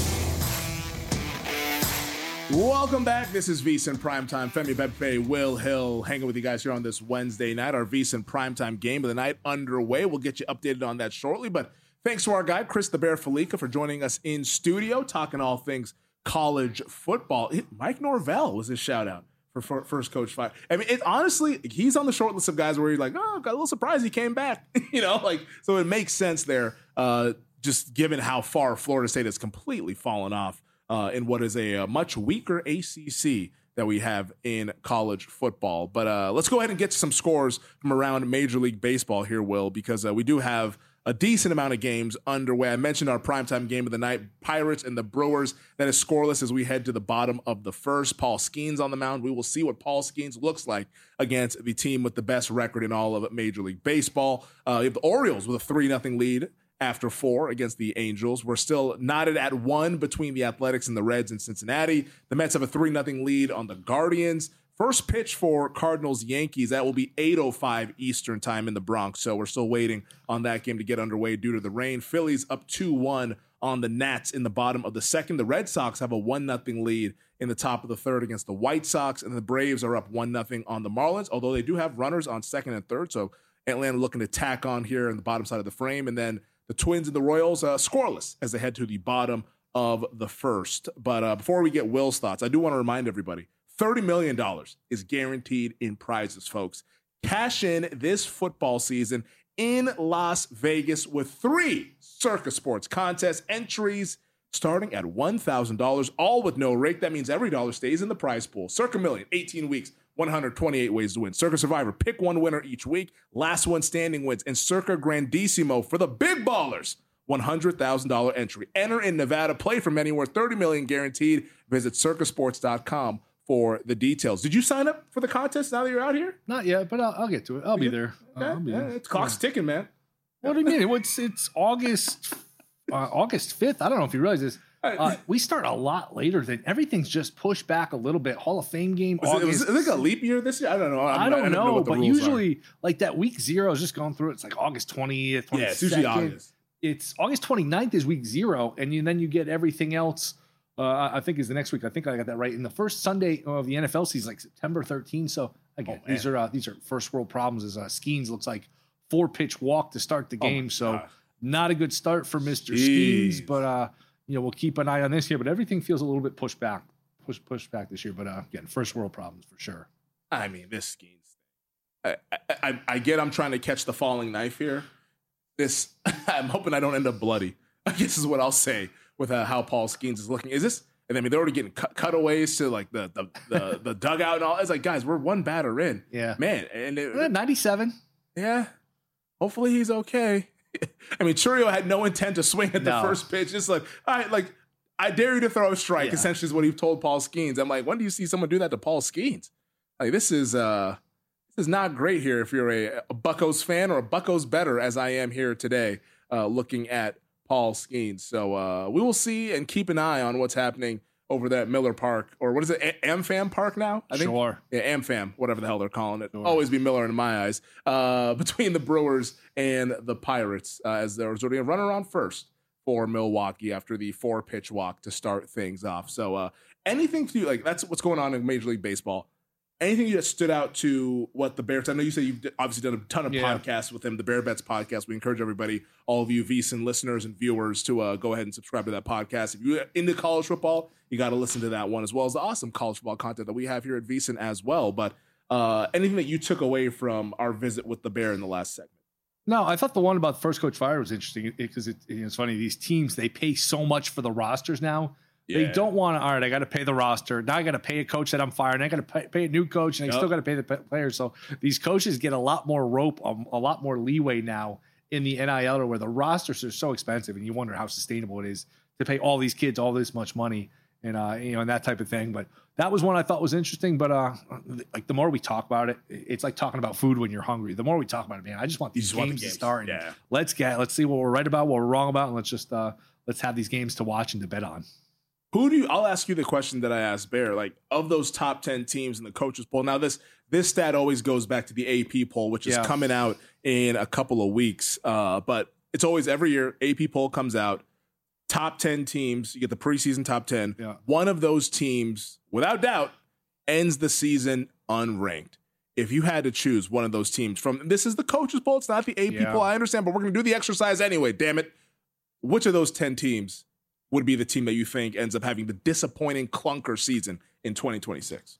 Welcome back. This is VSiN Primetime. Femi Beppe, Will Hill, hanging with you guys here on this Wednesday night. Our VSiN Primetime game of the night underway. We'll get you updated on that shortly. But thanks to our guy, Chris the Bear Felica, for joining us in studio, talking all things college football. It, Mike Norvell was his shout out for, for first coach five. I mean, it honestly, he's on the short list of guys where you're like, oh, got a little surprised he came back. you know, like, so it makes sense there, uh, just given how far Florida State has completely fallen off uh, in what is a, a much weaker A C C that we have in college football. But uh, let's go ahead and get to some scores from around Major League Baseball here, Will, because uh, we do have a decent amount of games underway. I mentioned our primetime game of the night, Pirates and the Brewers. That is scoreless as we head to the bottom of the first. Paul Skeens on the mound. We will see what Paul Skeens looks like against the team with the best record in all of Major League Baseball. Uh, you have the Orioles with a three nothing lead after four against the Angels. We're still knotted at one between the Athletics and the Reds in Cincinnati. The Mets have a three nothing lead on the Guardians. First pitch for Cardinals-Yankees, that will be eight oh five Eastern time in the Bronx. So we're still waiting on that game to get underway due to the rain. Phillies up two one on the Nats in the bottom of the second. The Red Sox have a one nothing lead in the top of the third against the White Sox. And the Braves are up one nothing on the Marlins, although they do have runners on second and third. So Atlanta looking to tack on here in the bottom side of the frame. And then the Twins and the Royals uh, scoreless as they head to the bottom of the first. But uh, before we get Will's thoughts, I do want to remind everybody, thirty million dollars is guaranteed in prizes, folks. Cash in this football season in Las Vegas with three Circa Sports contest entries starting at one thousand dollars, all with no rake. That means every dollar stays in the prize pool. Circa Million, eighteen weeks, one hundred twenty-eight ways to win. Circa Survivor, pick one winner each week. Last one standing wins. And Circa Grandissimo for the big ballers, one hundred thousand dollars entry. Enter in Nevada, play from anywhere, thirty million dollars guaranteed. Visit circa sports dot com for the details. Did you sign up for the contest now that you're out here? Not yet, but I'll, I'll get to it. I'll be there. Okay. I'll be Yeah, there. it's clock's ticking, man. What do you mean? It's it's August uh, August fifth. I don't know if you realize this. Uh, we start a lot later than everything's just pushed back a little bit. Hall of Fame game. Was it, August. was it like a leap year this year? I don't know. I'm, I don't, I know, what the but rules usually like that week zero is just going through. It's like August twentieth, are. Yeah, it's usually August. It's August twenty-ninth is week zero, and you, then you get everything else. Uh, I think is the next week. I think I got that right. And the first Sunday of the N F L season is like September thirteenth. So again, Oh, these are uh, these are first world problems. As uh, Skeens looks like four pitch walk to start the game. my so gosh. not a good start for Mister Jeez. Skeens. But uh, you know, we'll keep an eye on this here. But everything feels a little bit pushed back, push pushed back this year. But uh, again, first world problems for sure. I mean, this Skeens. I, I, I, I get I'm trying to catch the falling knife here. This I'm hoping I don't end up bloody. I guess is what I'll say with uh, how Paul Skeens is looking. Is this? And I mean, they're already getting cut, cutaways to like the the, the the dugout and all. It's like, guys, we're one batter in. Yeah, man. And it, Uh, ninety-seven. yeah, hopefully he's okay. I mean, Churio had no intent to swing at the No. first pitch. It's like, all right, like I dare you to throw a strike. Yeah. Essentially, is what he told Paul Skeens. I'm like, when do you see someone do that to Paul Skeens? Like this is uh this is not great here. If you're a, a Buccos fan or a Buccos better, as I am here today, uh, looking at Paul Skeens. So uh, we will see and keep an eye on what's happening over there at Miller Park, or what is it, A- AmFam Park now? I think. Sure. Yeah, AmFam, whatever the hell they're calling it. Sure. Always be Miller in my eyes. Uh, between the Brewers and the Pirates, uh, as there was already a runner on first for Milwaukee after the four pitch walk to start things off. So uh, anything to you, like that's what's going on in Major League Baseball. Anything that stood out to what the Bears? I know you said you've obviously done a ton of Yeah. podcasts with him, the Bear Bets podcast. We encourage everybody, all of you VSiN listeners and viewers, to uh, go ahead and subscribe to that podcast. If you're into college football, you got to listen to that one, as well as the awesome college football content that we have here at VSiN as well. But uh, anything that you took away from our visit with the Bear in the last segment? No, I thought the one about first coach fire was interesting because it, it's funny. These teams, they pay so much for the rosters now Yeah. They don't want to, all right, I got to pay the roster. Now I got to pay a coach that I'm firing. I got to pay, pay a new coach, and I Yep. still got to pay the players. So these coaches get a lot more rope, um, a lot more leeway now in the N I L, where the rosters are so expensive, and you wonder how sustainable it is to pay all these kids all this much money, and uh, you know, and that type of thing. But that was one I thought was interesting. But uh, like the more we talk about it, it's like talking about food when you're hungry. The more we talk about it, man, I just want these just games, want the to games. start. And Yeah. let's get, let's see what we're right about, what we're wrong about, and let's just uh, let's have these games to watch and to bet on. Who do you, I'll ask you the question that I asked Bear, like of those top ten teams in the coaches poll. Now this, this stat always goes back to the A P poll, which is Yeah. coming out in a couple of weeks. Uh, but it's always every year A P poll comes out, top ten teams, you get the preseason top ten. Yeah. One of those teams, without doubt, ends the season unranked. If you had to choose one of those teams from, this is the coaches poll, it's not the A P Yeah. poll, I understand, but we're going to do the exercise anyway, damn it. Which of those ten teams would be the team that you think ends up having the disappointing clunker season in twenty twenty-six?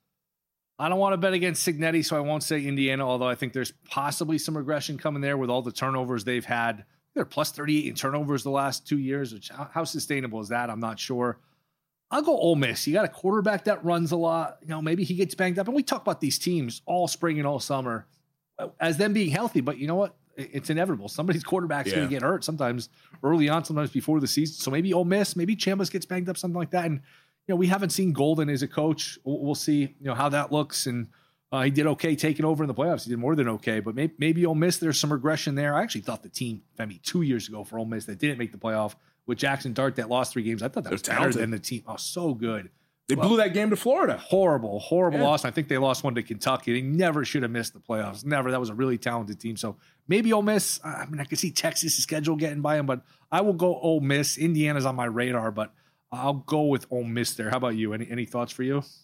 I don't want to bet against Cignetti, so I won't say Indiana, although I think there's possibly some regression coming there with all the turnovers they've had. They're plus thirty-eight in turnovers the last two years, which how, how sustainable is that? I'm not sure. I'll go Ole Miss. You got a quarterback that runs a lot. You know, maybe he gets banged up. And we talk about these teams all spring and all summer as them being healthy, but you know what? It's inevitable. Somebody's quarterback's Yeah. going to get hurt sometimes early on, sometimes before the season. So maybe Ole Miss, maybe Chambers gets banged up, something like that. And, you know, we haven't seen Golden as a coach. We'll, we'll see, you know, how that looks. And uh, he did okay taking over in the playoffs. He did more than okay, but maybe, maybe Ole Miss, there's some regression there. I actually thought the team, Femi, two years ago for Ole Miss that didn't make the playoff with Jackson Dart that lost three games. I thought that They're was better talented. than the team. Oh, so good. They blew that game to Florida. Horrible, horrible Yeah. loss. I think they lost one to Kentucky. They never should have missed the playoffs. Never. That was a really talented team. So maybe Ole Miss. I mean, I can see Texas' schedule getting by them, but I will go Ole Miss. Indiana's on my radar, but I'll go with Ole Miss there. How about you? Any any thoughts for you?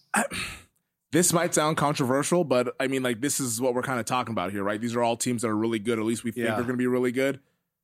This might sound controversial, but I mean, like, this is what we're kind of talking about here, right? These are all teams that are really good. At least we think Yeah. they're going to be really good.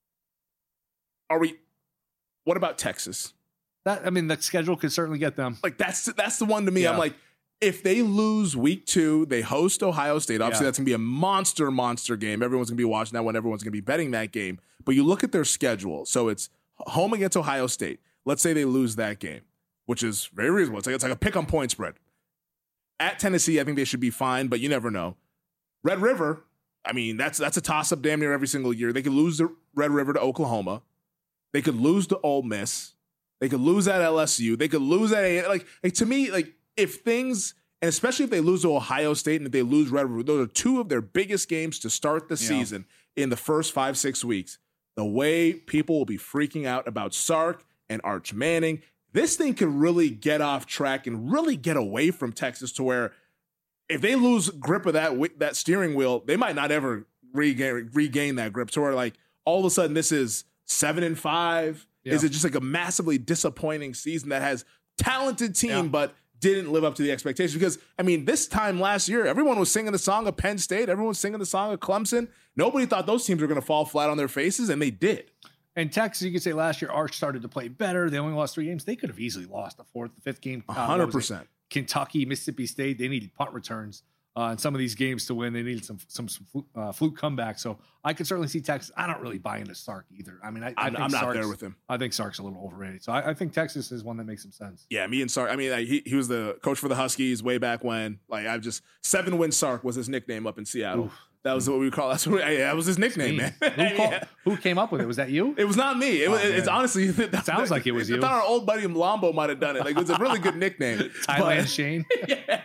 Are we? What about Texas? That I mean, the schedule could certainly get them. Like, that's that's the one to me. Yeah. I'm like, if they lose week two, they host Ohio State. Obviously, Yeah. that's going to be a monster, monster game. Everyone's going to be watching that one. Everyone's going to be betting that game. But you look at their schedule. So it's home against Ohio State. Let's say they lose that game, which is very reasonable. It's like, it's like a pick on point spread. At Tennessee, I think they should be fine, but you never know. Red River, I mean, that's that's a toss-up damn near every single year. They could lose the Red River to Oklahoma. They could lose to Ole Miss. They could lose at L S U. They could lose at a, like, like to me, like if things, and especially if they lose to Ohio State and if they lose Red River, those are two of their biggest games to start the Yeah. season in the first five, six weeks. The way people will be freaking out about Sark and Arch Manning, this thing could really get off track and really get away from Texas to where if they lose grip of that wi- that steering wheel, they might not ever regain regain that grip. To where like all of a sudden this is seven and five. Yeah. Is it just like a massively disappointing season that has talented team Yeah. but didn't live up to the expectations? Because I mean, this time last year, everyone was singing the song of Penn State. Everyone was singing the song of Clemson. Nobody thought those teams were going to fall flat on their faces, and they did. And Texas, you could say last year, Arch started to play better. They only lost three games. They could have easily lost the fourth, the fifth game. Uh, A what hundred was it? percent. Kentucky, Mississippi State, they needed punt returns uh, in some of these games to win. They needed some some, some fluke, uh, fluke comebacks. So I could certainly see Texas. I don't really buy into Sark either. I mean, I, I I'm, think I'm not Sark's- there with him. I think Sark's a little overrated. So I, I think Texas is one that makes some sense. Yeah, me and Sark. I mean, like, he he was the coach for the Huskies way back when. Like, I've just seven win Sark was his nickname up in Seattle. Oof. That was what we call. That's what yeah, that was his nickname, man. Who, call- Yeah. who came up with it? Was that you? It was not me. It was, Oh, it's man. honestly that, Sounds like it was I you. thought our old buddy Lambo might have done it. Like, it was a really good nickname. Thailand But- Shane. yeah.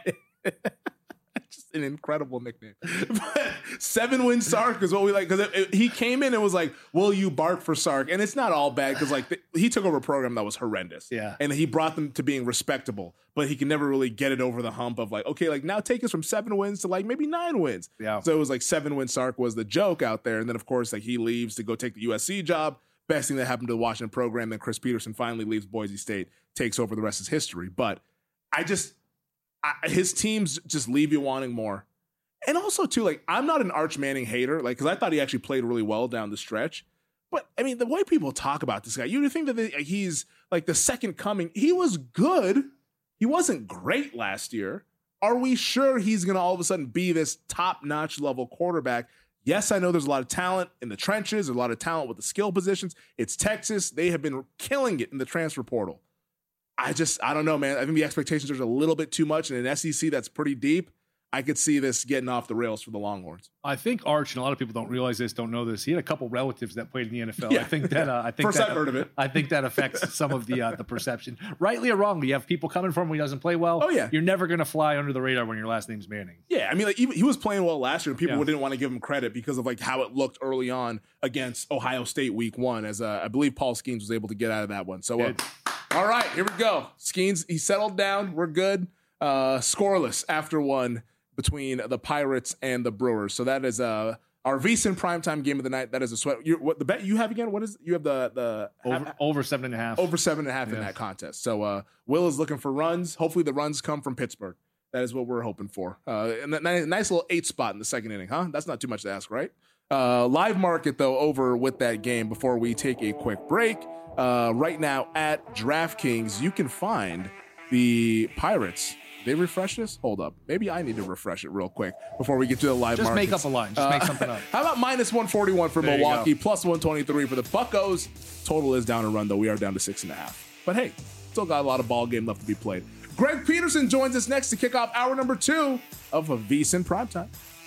Just an incredible nickname. But seven win Sark is what we like because he came in and was like, "Will you bark for Sark?" And it's not all bad because like the, he took over a program that was horrendous. Yeah. and he brought them to being respectable, but he can never really get it over the hump of like, okay, like now take us from seven wins to like maybe nine wins. Yeah. So it was like seven win Sark was the joke out there, and then of course like he leaves to go take the U S C job. Best thing that happened to the Washington program. Then Chris Peterson finally leaves Boise State, takes over. The rest is history. But I just. I, his teams just leave you wanting more. And also, too, like, I'm not an Arch Manning hater, like, because I thought he actually played really well down the stretch. But, I mean, the way people talk about this guy, you would think that they, he's, like, the second coming. He was good. He wasn't great last year. Are we sure he's going to all of a sudden be this top-notch level quarterback? Yes, I know there's a lot of talent in the trenches. There's a lot of talent with the skill positions. It's Texas. They have been killing it in the transfer portal. I just, I don't know, man. I think the expectations are a little bit too much. And in an S E C that's pretty deep, I could see this getting off the rails for the Longhorns. I think Arch, and a lot of people don't realize this, don't know this. He had a couple relatives that played in the N F L. Yeah. I think that uh, I think First that, I've heard of it. I think that affects some of the uh, the perception, rightly or wrongly. You have people coming from him when he doesn't play well. Oh, yeah. You're never going to fly under the radar when your last name's Manning. Yeah, I mean, like even, he was playing well last year, and people Yeah. didn't want to give him credit because of like how it looked early on against Ohio State Week One, as uh, I believe Paul Skeens was able to get out of that one. So, uh, Good. all right, here we go. Skeens, he settled down. We're good. Uh, scoreless after one between the Pirates and the Brewers. So that is uh, our VSiN primetime game of the night. That is a sweat. You're, what the bet you have again? What is you have the the Over, ha- over seven and a half. over seven and a half in Yeah. that contest. So uh, Will is looking for runs. Hopefully the runs come from Pittsburgh. That is what we're hoping for. Uh, and that nice, nice little eight spot in the second inning, huh? That's not too much to ask, right? Uh, live market, though, over with that game before we take a quick break. Uh, right now at DraftKings, you can find the Pirates. They refresh this? Hold up. Maybe I need to refresh it real quick before we get to the live Just markets. make up a line. Just make something up. How about minus one forty-one for There you Milwaukee, go. plus one twenty-three for the Buccos? Total is down a run, though. We are down to six and a half. But hey, still got a lot of ball game left to be played. Greg Peterson joins us next to kick off hour number two of a VSiN Primetime.